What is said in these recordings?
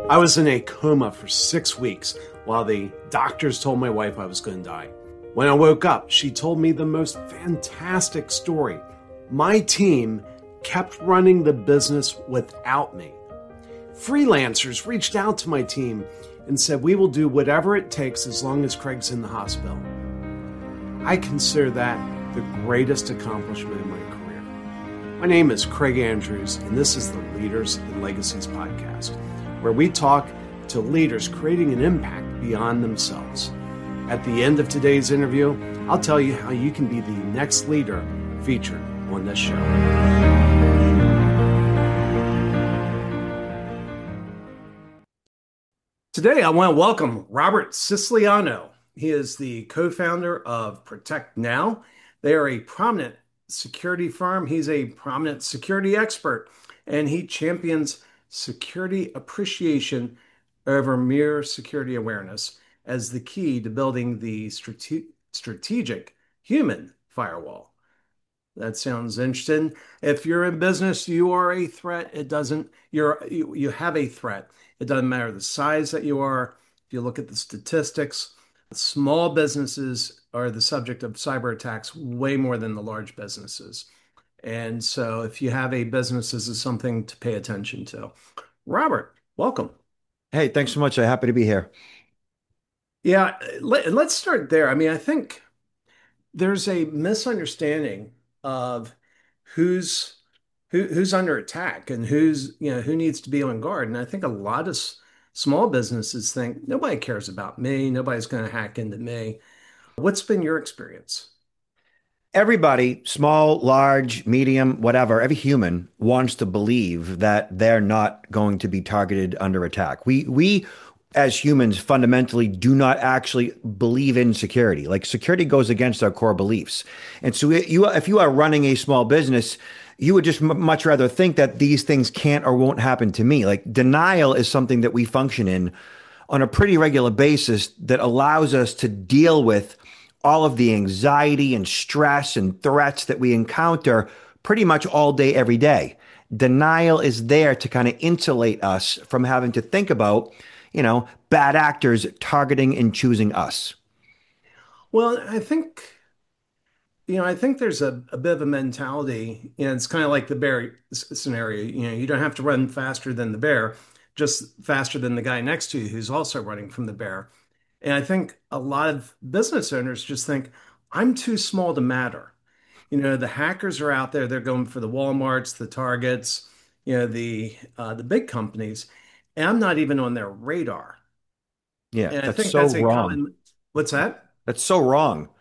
I was in a coma for 6 weeks while the doctors told my wife I was going to die. When I woke up, she told me the most fantastic story. My team kept running the business without me. Freelancers reached out to my team and said, "We will do whatever it takes as long as Craig's in the hospital." I consider that the greatest accomplishment in my career. My name is Craig Andrews, and this is the Leaders and Legacies podcast, where we talk to leaders creating an impact beyond themselves. At the end of today's interview, I'll tell you how you can be the next leader featured on this show. Today, I want to welcome Robert Siciliano. He is the co-founder of Protect Now. They are a prominent security firm. He's a prominent security expert, and he champions security appreciation over mere security awareness as the key to building the strategic human firewall. That sounds interesting. If you're in business, you are a threat. You have a threat. It doesn't matter the size that you are. If you look at the statistics, small businesses are the subject of cyber attacks way more than the large businesses. And so if you have a business, this is something to pay attention to. Robert, welcome. Hey, thanks so much. I'm happy to be here. Yeah, let's start there. I mean, I think there's a misunderstanding of who's who's under attack and who needs to be on guard. And I think a lot of small businesses think nobody cares about me, nobody's going to hack into me. What's been your experience? Everybody, small, large, medium, whatever, every human wants to believe that they're not going to be targeted under attack. We as humans fundamentally do not actually believe in security. Like security goes against our core beliefs. And so if you are running a small business, you would just much rather think that these things can't or won't happen to me. Like denial is something that we function in on a pretty regular basis that allows us to deal with all of the anxiety and stress and threats that we encounter pretty much all day, every day. Denial is there to kind of insulate us from having to think about, bad actors targeting and choosing us. Well, I think there's a bit of a mentality, it's kind of like the bear scenario. You don't have to run faster than the bear, just faster than the guy next to you who's also running from the bear. And I think a lot of business owners just think, I'm too small to matter. The hackers are out there, they're going for the Walmarts, the Targets, the big companies, and I'm not even on their radar. Yeah, And I that's think so that's a wrong. common, what's that? That's so wrong.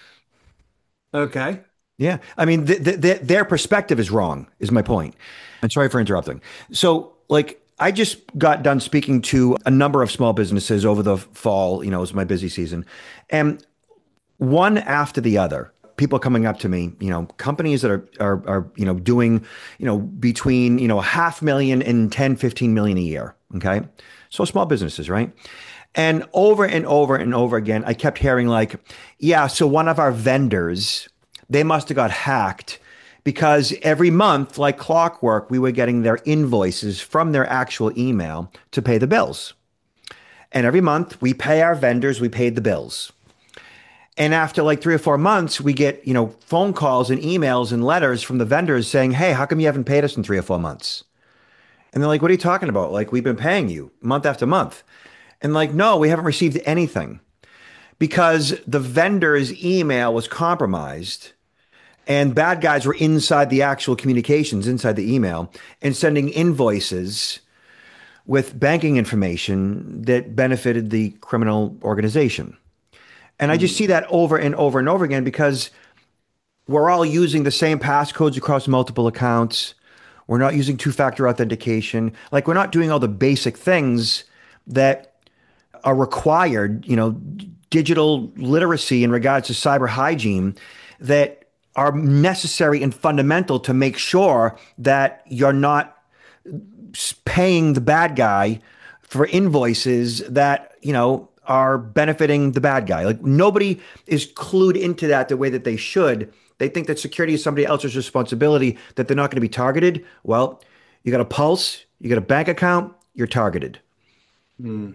Okay. Yeah. I mean, their perspective is wrong, is my point. And sorry for interrupting. So, like, I just got done speaking to a number of small businesses over the fall, it was my busy season. And one after the other, people coming up to me, companies that are doing, between, 500,000 and 10, 15 million a year. Okay. So small businesses, right? And over and over again, I kept hearing like, yeah, so one of our vendors, they must have got hacked because every month, like clockwork, we were getting their invoices from their actual email to pay the bills. And every month we pay our vendors, we paid the bills. And after like 3 or 4 months, we get, phone calls and emails and letters from the vendors saying, "Hey, how come you haven't paid us in 3 or 4 months?" And they're like, "What are you talking about? Like, we've been paying you month after month." And like, "No, we haven't received anything," because the vendor's email was compromised and bad guys were inside the actual communications, inside the email, and sending invoices with banking information that benefited the criminal organization. And I just see that over and over and over again because we're all using the same passcodes across multiple accounts. We're not using two-factor authentication. Like we're not doing all the basic things that are required, digital literacy in regards to cyber hygiene that are necessary and fundamental to make sure that you're not paying the bad guy for invoices that, are benefiting the bad guy. Like nobody is clued into that the way that they should. They think that security is somebody else's responsibility, that they're not going to be targeted. Well, you got a pulse, you got a bank account, you're targeted. Mm.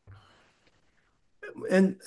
And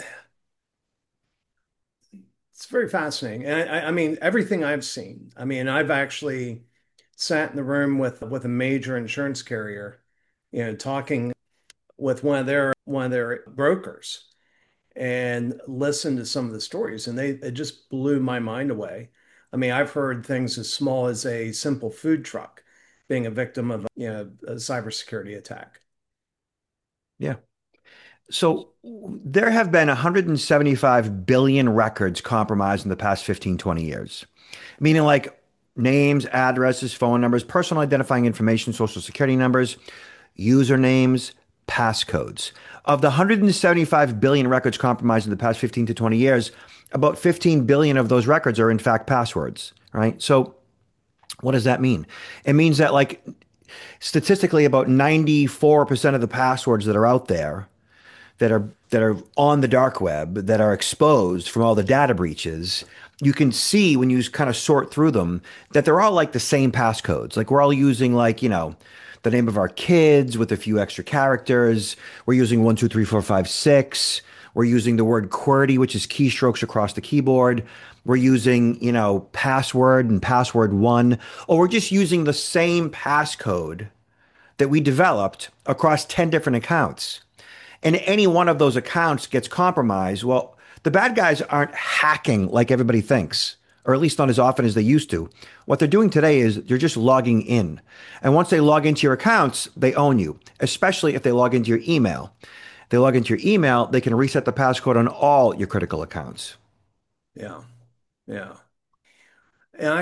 it's very fascinating. And I mean, everything I've seen. I mean, I've actually sat in the room with a major insurance carrier, talking with one of their brokers and listened to some of the stories, and it just blew my mind away. I mean, I've heard things as small as a simple food truck being a victim of a cybersecurity attack. Yeah. So there have been 175 billion records compromised in the past 15, 20 years, meaning like names, addresses, phone numbers, personal identifying information, social security numbers, usernames, passcodes. Of the 175 billion records compromised in the past 15 to 20 years, about 15 billion of those records are in fact passwords, right? So what does that mean? It means that like statistically about 94% of the passwords that are out there that are on the dark web that are exposed from all the data breaches, you can see when you kind of sort through them that they're all like the same passcodes. Like we're all using like, the name of our kids with a few extra characters. We're using 1, 2, 3, 4, 5, 6. We're using the word QWERTY, which is keystrokes across the keyboard. We're using, password and password one, or we're just using the same passcode that we developed across 10 different accounts, and any one of those accounts gets compromised, well, the bad guys aren't hacking like everybody thinks, or at least not as often as they used to. What they're doing today is they're just logging in. And once they log into your accounts, they own you, especially if they log into your email. They log into your email, they can reset the passcode on all your critical accounts. Yeah, yeah. And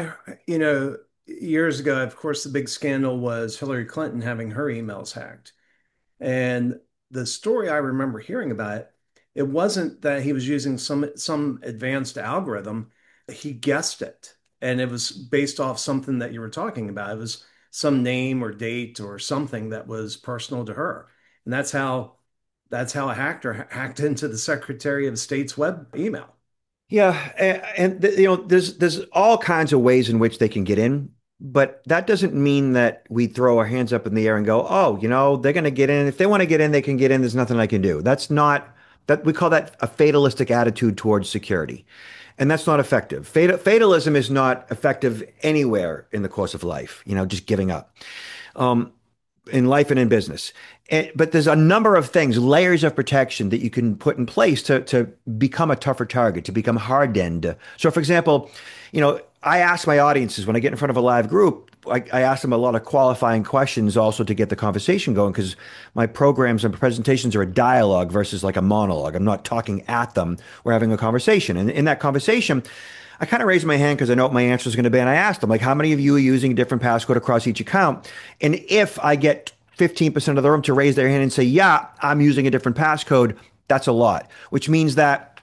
years ago, of course, the big scandal was Hillary Clinton having her emails hacked. And the story I remember hearing about it, it wasn't that he was using some advanced algorithm. He guessed it, and it was based off something that you were talking about. It was some name or date or something that was personal to her, and that's how a hacker hacked into the Secretary of State's web email. Yeah, there's all kinds of ways in which they can get in, but that doesn't mean that we throw our hands up in the air and go, "Oh, they're going to get in. If they want to get in, they can get in. There's nothing I can do." That's not that we call that a fatalistic attitude towards security, and that's not effective. Fatalism is not effective anywhere in the course of life. Just giving up. Um, in life and in business. But there's a number of things, layers of protection that you can put in place to become a tougher target, to become hardened. So, for example, I ask my audiences when I get in front of a live group, I ask them a lot of qualifying questions also to get the conversation going because my programs and presentations are a dialogue versus like a monologue. I'm not talking at them. We're having a conversation. And in that conversation, I kind of raised my hand because I know what my answer is going to be. And I asked them, like, how many of you are using a different passcode across each account? And if I get 15% of the room to raise their hand and say, yeah, I'm using a different passcode, that's a lot, which means that,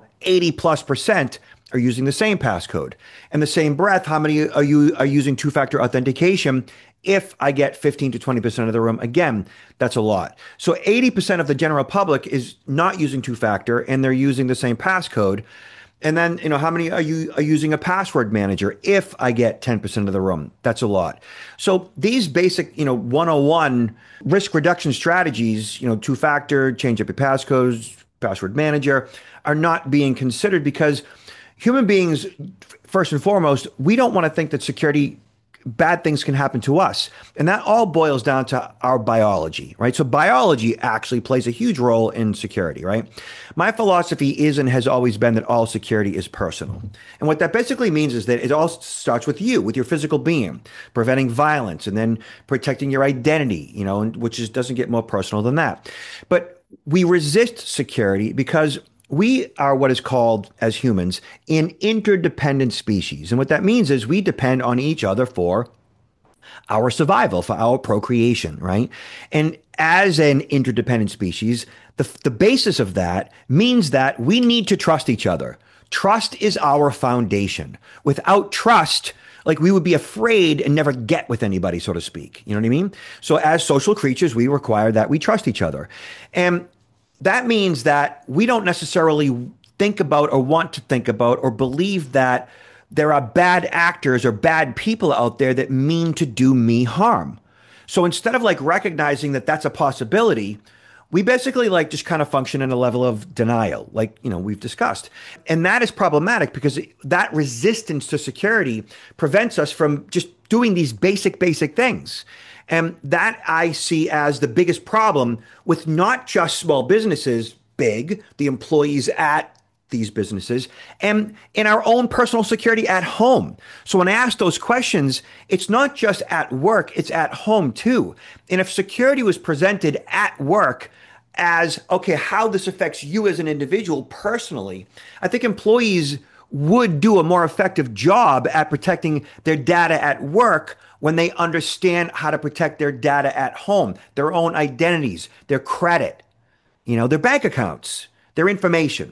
80+% are using the same passcode. In the same breath, how many are using two-factor authentication? If I get 15 to 20% of the room, again, that's a lot. So 80% of the general public is not using two-factor and they're using the same passcode. And then, how many are using a password manager? If I get 10% of the room, that's a lot. So these basic, 101 risk reduction strategies, two-factor, change up your passcodes, password manager, are not being considered because human beings, first and foremost, we don't want to think that bad things can happen to us. And that all boils down to our biology, right? So biology actually plays a huge role in security, right? My philosophy is and has always been that all security is personal. And what that basically means is that it all starts with you, with your physical being, preventing violence and then protecting your identity, which doesn't get more personal than that. But we resist security because we are what is called, as humans, an interdependent species. And what that means is we depend on each other for our survival, for our procreation, right? And as an interdependent species, the basis of that means that we need to trust each other. Trust is our foundation. Without trust, like we would be afraid and never get with anybody, so to speak. You know what I mean? So as social creatures, we require that we trust each other. And that means that we don't necessarily think about or want to think about or believe that there are bad actors or bad people out there that mean to do me harm. So instead of like recognizing that that's a possibility, We basically like just kind of function in a level of denial, like, we've discussed. And that is problematic because that resistance to security prevents us from just doing these basic things. And that I see as the biggest problem with not just small businesses, big, the employees at these businesses, and in our own personal security at home. So when I ask those questions, it's not just at work, it's at home too. And if security was presented at work as, okay, how this affects you as an individual personally, I think employees would do a more effective job at protecting their data at work when they understand how to protect their data at home, their own identities, their credit, their bank accounts, their information.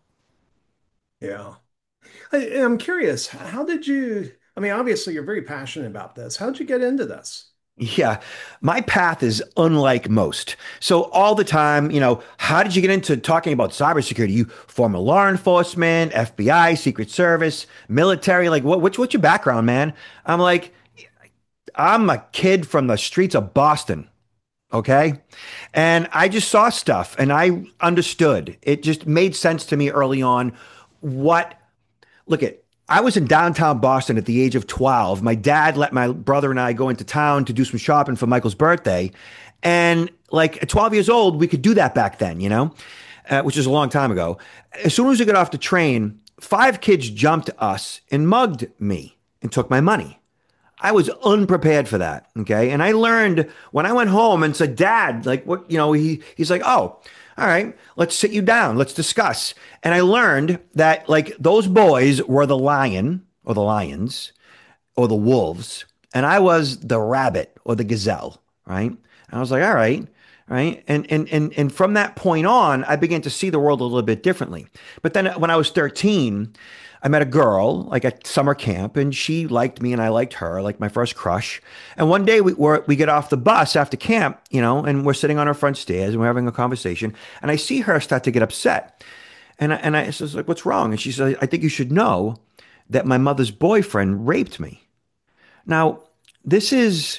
Yeah. I'm curious, how did you, I mean, obviously you're very passionate about this. How did you get into this? Yeah, my path is unlike most. So all the time, how did you get into talking about cybersecurity? You former law enforcement, FBI, Secret Service, military. Like, what's your background, man? I'm like, I'm a kid from the streets of Boston. Okay. And I just saw stuff and I understood. It just made sense to me early on what look at I was in downtown Boston at the age of 12. My dad let my brother and I go into town to do some shopping for Michael's birthday. And like at 12 years old, we could do that back then, which is a long time ago. As soon as we got off the train, five kids jumped us and mugged me and took my money. I was unprepared for that. Okay. And I learned when I went home and said, Dad, like what, he's like, oh, all right, let's sit you down. Let's discuss. And I learned that like those boys were the lion or the lions or the wolves. And I was the rabbit or the gazelle. Right. And I was like, all right. Right. And from that point on, I began to see the world a little bit differently. But then when I was 13, I met a girl like at summer camp and she liked me and I liked her, like my first crush. And one day we get off the bus after camp, and we're sitting on our front stairs and we're having a conversation. And I see her start to get upset. And I was like, what's wrong? And she said, I think you should know that my mother's boyfriend raped me. Now, this is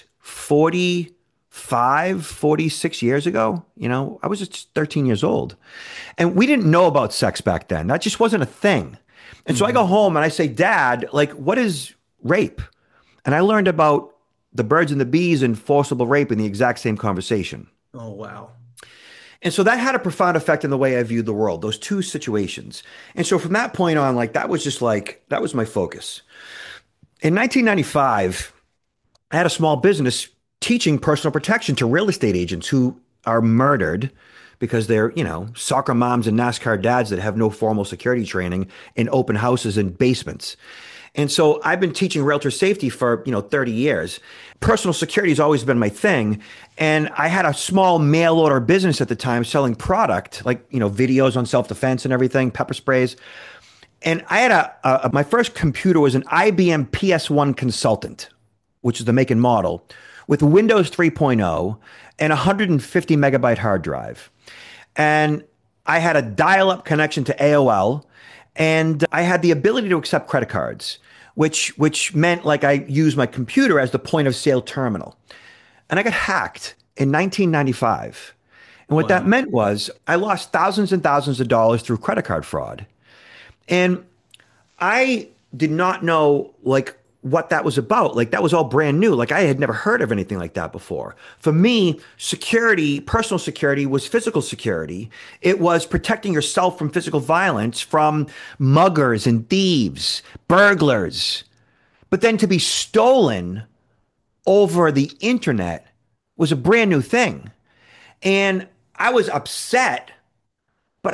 46 years ago. I was just 13 years old. And we didn't know about sex back then. That just wasn't a thing. And so I go home and I say, Dad, like, what is rape? And I learned about the birds and the bees and forcible rape in the exact same conversation. Oh, wow. And so that had a profound effect in the way I viewed the world, those two situations. And so from that point on, like, that was my focus. In 1995, I had a small business teaching personal protection to real estate agents who are murdered because they're, soccer moms and NASCAR dads that have no formal security training in open houses and basements. And so I've been teaching realtor safety for, 30 years. Personal security has always been my thing. And I had a small mail order business at the time selling product, like, videos on self-defense and everything, pepper sprays. And I had my first computer was an IBM PS1 Consultant, which is the make and model, with Windows 3.0 and 150 megabyte hard drive. And I had a dial-up connection to AOL, and I had the ability to accept credit cards, which meant like I used my computer as the point of sale terminal. And I got hacked in 1995. And what that Wow. meant was I lost thousands and thousands of dollars through credit card fraud. And I did not know like what that was about. Like that was all brand new. Like I had never heard of anything like that before. For me, security, personal security was physical security. It was protecting yourself from physical violence, from muggers and thieves, burglars. But then to be stolen over the internet was a brand new thing. And I was upset, but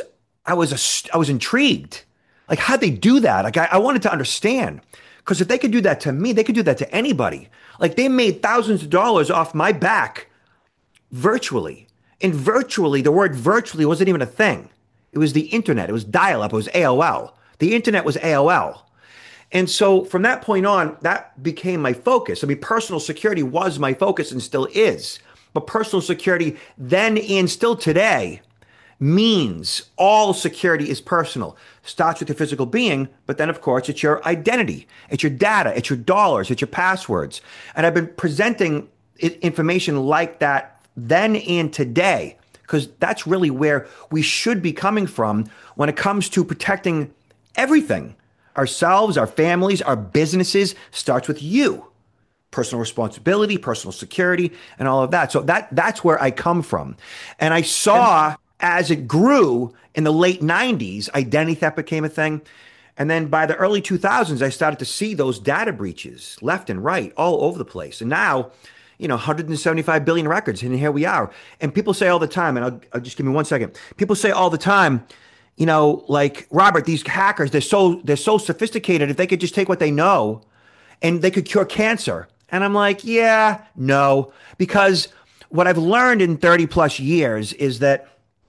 I was intrigued. Like how'd they do that? Like I wanted to understand. Because if they could do that to me, they could do that to anybody. Like they made thousands of dollars off my back virtually. And virtually, the word virtually wasn't even a thing. It was the internet. It was dial-up. It was AOL. The internet was AOL. And so from that point on, that became my focus. I mean, personal security was my focus and still is. But personal security then and still today means all security is personal. Starts with your physical being, but then of course it's your identity, it's your data, it's your dollars, it's your passwords. And I've been presenting information like that then and today because that's really where we should be coming from when it comes to protecting everything. Ourselves, our families, our businesses starts with you. Personal responsibility, personal security, and all of that. So that's where I come from. And I And saw as it grew in the late 90s, identity theft became a thing. And then by the early 2000s, I started to see those data breaches left and right all over the place. And now, 175 billion records, and here we are. And people say all the time, and I'll just give me 1 second. People say all the time, like Robert, these hackers, they're so sophisticated. If they could just take what they know, and they could cure cancer. And I'm like, yeah, no, because what I've learned in 30 plus years is that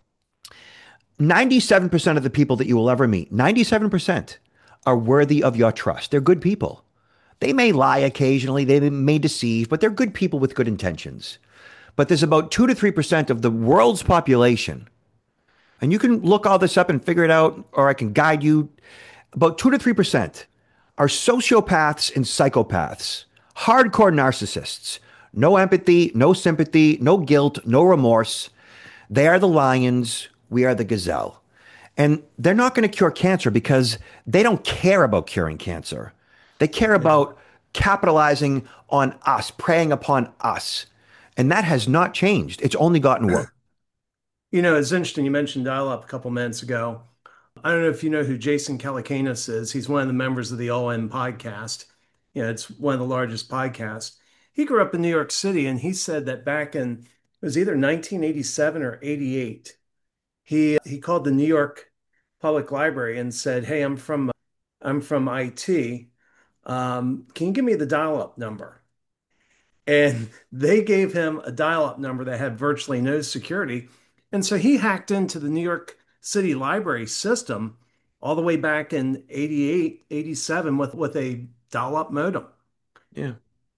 97% of the people that you will ever meet, 97% are worthy of your trust. They're good people. They may lie occasionally, they may deceive, but they're good people with good intentions. But there's about 2 to 3% of the world's population, and you can look all this up and figure it out, or I can guide you. About 2 to 3% are sociopaths and psychopaths, hardcore narcissists. No empathy, no sympathy, no guilt, no remorse. They are the lions, we are the gazelle. And they're not going to cure cancer because they don't care about curing cancer. They care yeah. about capitalizing on us, preying upon us. And that has not changed. It's only gotten worse. It's interesting. You mentioned dial-up a couple minutes ago. I don't know if you know who Jason Calacanis is. He's one of the members of the All In podcast. It's one of the largest podcasts. He grew up in New York City, and he said that back in it was either 1987 or 88. He called the New York Public Library and said, "Hey, I'm from IT. Can you give me the dial-up number?" And they gave him a dial-up number that had virtually no security. And so he hacked into the New York City Library system all the way back in 88, 87 with a dial-up modem. Yeah.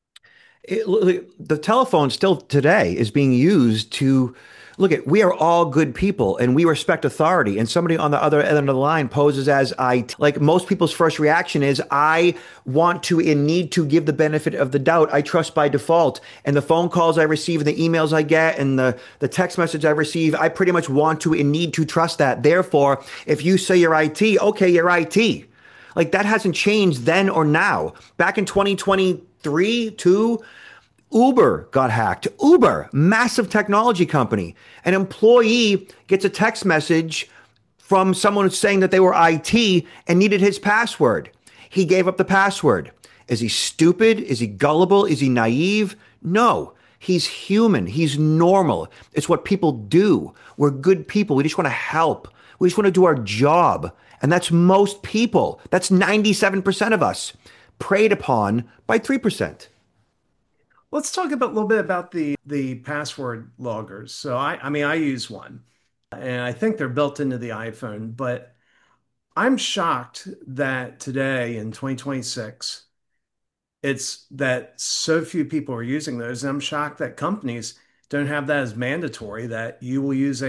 The telephone still today is being used to look at. We are all good people and we respect authority. And somebody on the other end of the line poses as like most people's first reaction is, I want to and need to give the benefit of the doubt. I trust by default. And the phone calls I receive and the emails I get and the text message I receive, I pretty much want to and need to trust that. Therefore, if you say you're IT, okay, you're IT. Like that hasn't changed then or now. Back in 2023, 2, Uber got hacked. Uber, massive technology company. An employee gets a text message from someone saying that they were IT and needed his password. He gave up the password. Is he stupid? Is he gullible? Is he naive? No. He's human. He's normal. It's what people do. We're good people. We just want to help. We just want to do our job. And that's most people. That's 97% of us, preyed upon by 3%. Let's talk about a little bit about the password loggers. So I mean I use one and I think they're built into the iPhone, but I'm shocked that today in 2026 it's that so few people are using those. And I'm shocked that companies don't have that as mandatory that you will use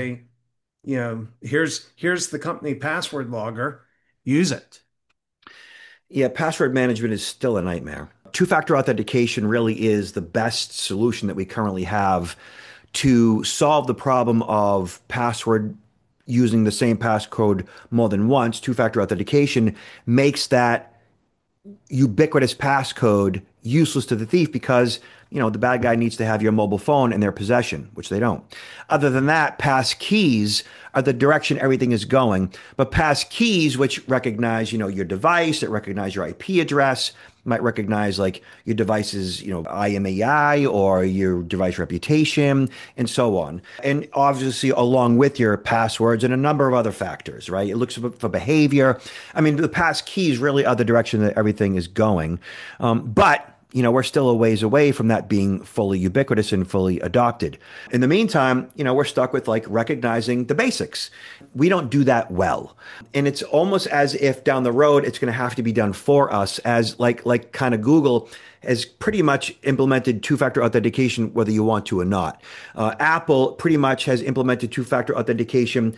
here's the company password logger, use it. Yeah, password management is still a nightmare. Two-factor authentication really is the best solution that we currently have to solve the problem of password using the same passcode more than once. Two-factor authentication makes that ubiquitous passcode useless to the thief because the bad guy needs to have your mobile phone in their possession, which they don't. Other than that, pass keys are the direction everything is going. But pass keys, which recognize your device, that recognize your IP address, might recognize like your device's IMEI or your device reputation and so on, and obviously along with your passwords and a number of other factors, right? It looks for behavior. I mean, the pass keys really are the direction that everything is going. But we're still a ways away from that being fully ubiquitous and fully adopted. In the meantime, we're stuck with like recognizing the basics. We don't do that well. And it's almost as if down the road, it's going to have to be done for us as like kind of Google has pretty much implemented two-factor authentication, whether you want to or not. Apple pretty much has implemented two-factor authentication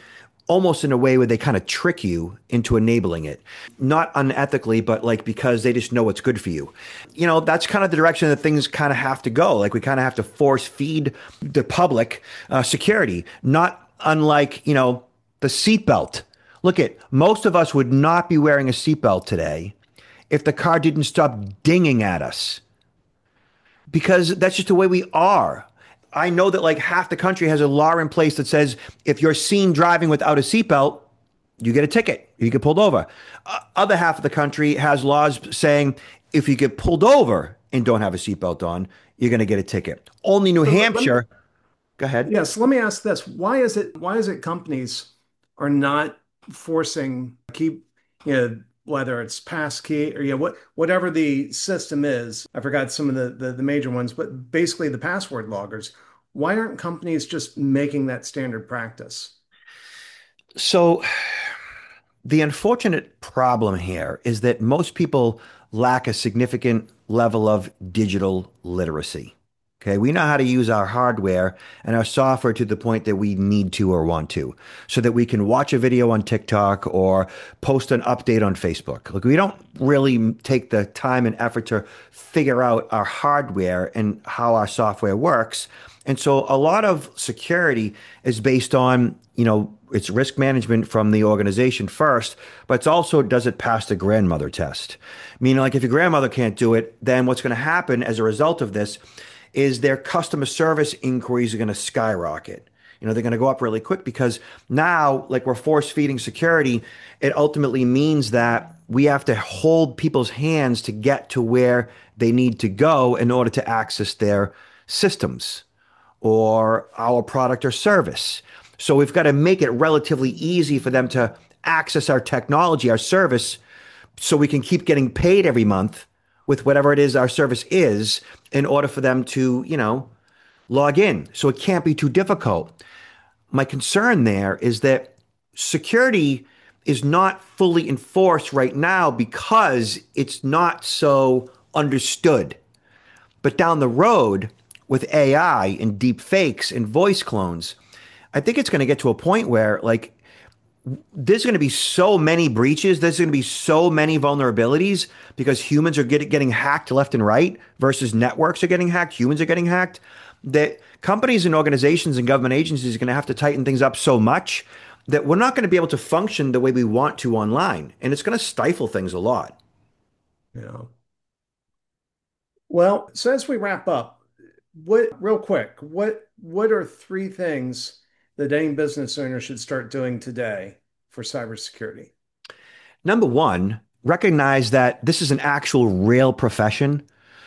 almost in a way where they kind of trick you into enabling it. Not unethically, but like because they just know what's good for you. That's kind of the direction that things kind of have to go. Like we kind of have to force feed the public security, not unlike, the seatbelt. Look at most of us would not be wearing a seatbelt today if the car didn't stop dinging at us because that's just the way we are. I know that like half the country has a law in place that says if you're seen driving without a seatbelt, you get a ticket. You get pulled over. Other half of the country has laws saying if you get pulled over and don't have a seatbelt on, you're going to get a ticket. Only New So let me, Hampshire. Go ahead. yes, let me ask this. Why is it companies are not forcing keep, whether it's passkey or whatever the system is. I forgot some of the major ones, but basically the password loggers. Why aren't companies just making that standard practice? So the unfortunate problem here is that most people lack a significant level of digital literacy. Okay, we know how to use our hardware and our software to the point that we need to or want to, so that we can watch a video on TikTok or post an update on Facebook. Look, we don't really take the time and effort to figure out our hardware and how our software works. And so a lot of security is based on, it's risk management from the organization first, but it's also does it pass the grandmother test? Meaning, like if your grandmother can't do it, then what's going to happen as a result of this is their customer service inquiries are going to skyrocket. They're going to go up really quick because now, like we're force feeding security, it ultimately means that we have to hold people's hands to get to where they need to go in order to access their systems or our product or service. So we've got to make it relatively easy for them to access our technology, our service, so we can keep getting paid every month with whatever it is our service is in order for them to, log in. So it can't be too difficult. My concern there is that security is not fully enforced right now because it's not so understood. But down the road, with AI and deep fakes and voice clones, I think it's going to get to a point where like there's going to be so many breaches, there's going to be so many vulnerabilities because humans are getting hacked left and right versus networks are getting hacked, humans are getting hacked, that companies and organizations and government agencies are going to have to tighten things up so much that we're not going to be able to function the way we want to online. And it's going to stifle things a lot. Yeah. Well, so as we wrap up, real quick, what are three things that any business owner should start doing today for cybersecurity? Number one, recognize that this is an actual real profession.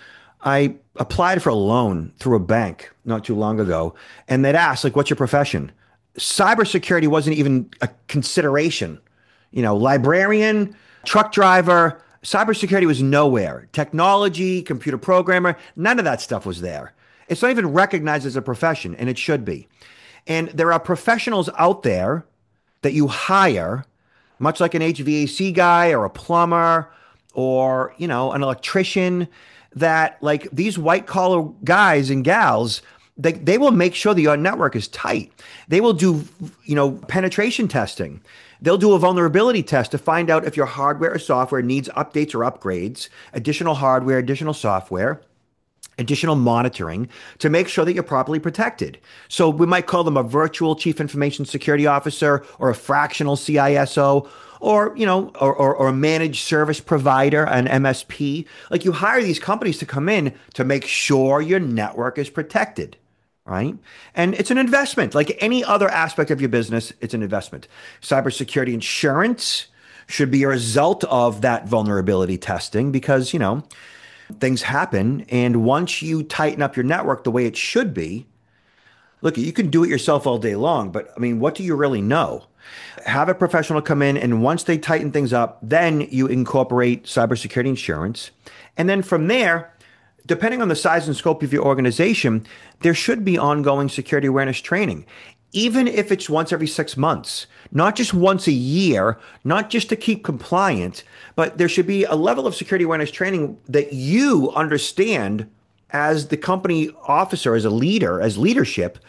I applied for a loan through a bank not too long ago, and they'd asked, like, what's your profession? Cybersecurity wasn't even a consideration. Librarian, truck driver, cybersecurity was nowhere. Technology, computer programmer, none of that stuff was there. It's not even recognized as a profession, and it should be. And there are professionals out there that you hire, much like an HVAC guy or a plumber or, an electrician, that like these white collar guys and gals, they will make sure that your network is tight. They will do, penetration testing. They'll do a vulnerability test to find out if your hardware or software needs updates or upgrades, additional hardware, additional software, additional monitoring to make sure that you're properly protected. So we might call them a virtual chief information security officer or a fractional CISO or, or a managed service provider, an MSP. Like you hire these companies to come in to make sure your network is protected. Right. And it's an investment like any other aspect of your business. It's an investment. Cybersecurity insurance should be a result of that vulnerability testing because, things happen. And once you tighten up your network the way it should be, look, you can do it yourself all day long, but I mean, what do you really know? Have a professional come in, and once they tighten things up, then you incorporate cybersecurity insurance. And then from there, depending on the size and scope of your organization, there should be ongoing security awareness training, even if it's once every 6 months, not just once a year, not just to keep compliant, but there should be a level of security awareness training that you understand as the company officer, as a leader, as leadership,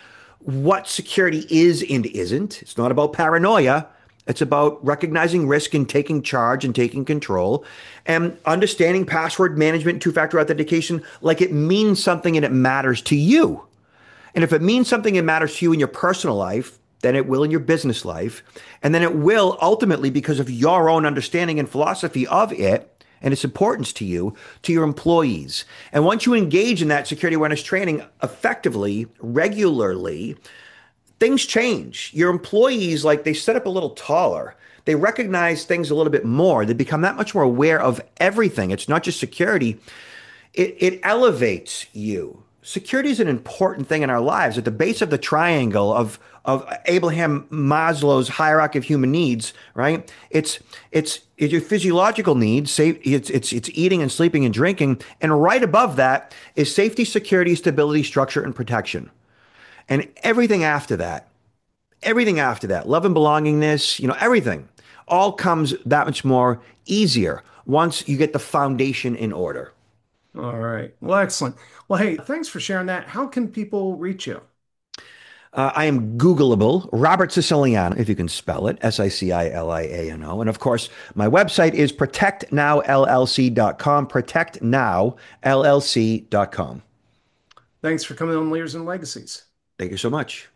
what security is and isn't. It's not about paranoia. It's about recognizing risk and taking charge and taking control and understanding password management and two-factor authentication like it means something and it matters to you. And if it means something and matters to you in your personal life, then it will in your business life. And then it will ultimately, because of your own understanding and philosophy of it and its importance to you, to your employees. And once you engage in that security awareness training effectively, regularly, things change. Your employees, like, they set up a little taller. They recognize things a little bit more. They become that much more aware of everything. It's not just security. It elevates you. Security is an important thing in our lives. At the base of the triangle of Abraham Maslow's hierarchy of human needs, right? It's your physiological needs. It's eating and sleeping and drinking, and right above that is safety, security, stability, structure, and protection. And everything after that, love and belongingness, everything, all comes that much more easier once you get the foundation in order. All right. Well, excellent. Well, hey, thanks for sharing that. How can people reach you? I am Googleable, Robert Siciliano, if you can spell it, Siciliano. And of course, my website is protectnowllc.com, protectnowllc.com. Thanks for coming on Leaders and Legacies. Thank you so much.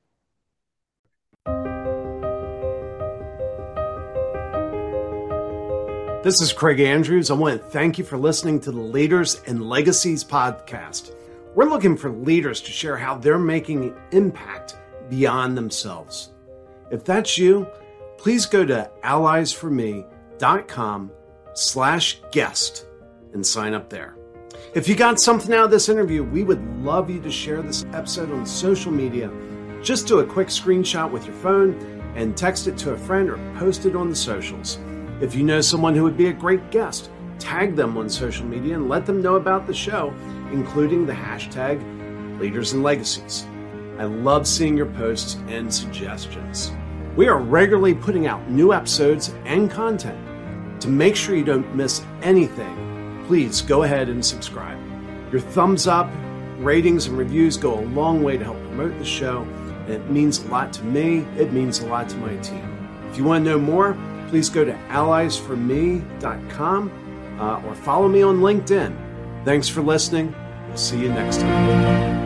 This is Craig Andrews. I want to thank you for listening to the Leaders and Legacies podcast. We're looking for leaders to share how they're making an impact beyond themselves. If that's you, please go to alliesforme.com/guest and sign up there. If you got something out of this interview, we would love you to share this episode on social media. Just do a quick screenshot with your phone and text it to a friend or post it on the socials. If you know someone who would be a great guest, tag them on social media and let them know about the show, including the hashtag Leaders and Legacies. I love seeing your posts and suggestions. We are regularly putting out new episodes and content. To make sure you don't miss anything, please go ahead and subscribe. Your thumbs up, ratings, and reviews go a long way to help promote the show, and it means a lot to me. It means a lot to my team. If you want to know more, please go to alliesforme.com or follow me on LinkedIn. Thanks for listening. We'll see you next time.